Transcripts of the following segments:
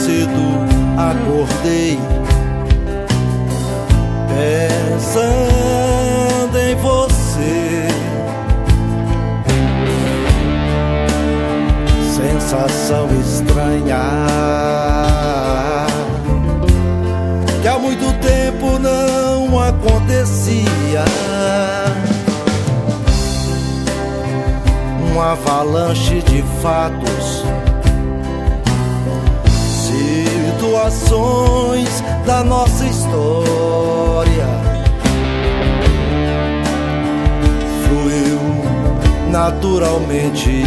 cedo acordei pensando em você. Sensação estranha que há muito tempo não acontecia. Uma avalanche de fatos, situações da nossa história fluiu naturalmente,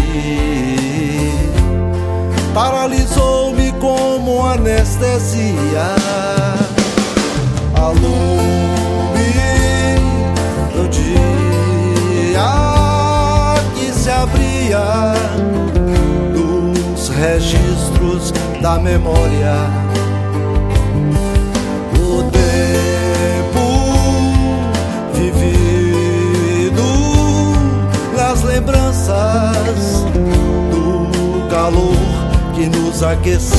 paralisou-me como anestesia. A lume do dia que se abria dos registros da memória, o tempo vivido nas lembranças do calor que nos aquecia.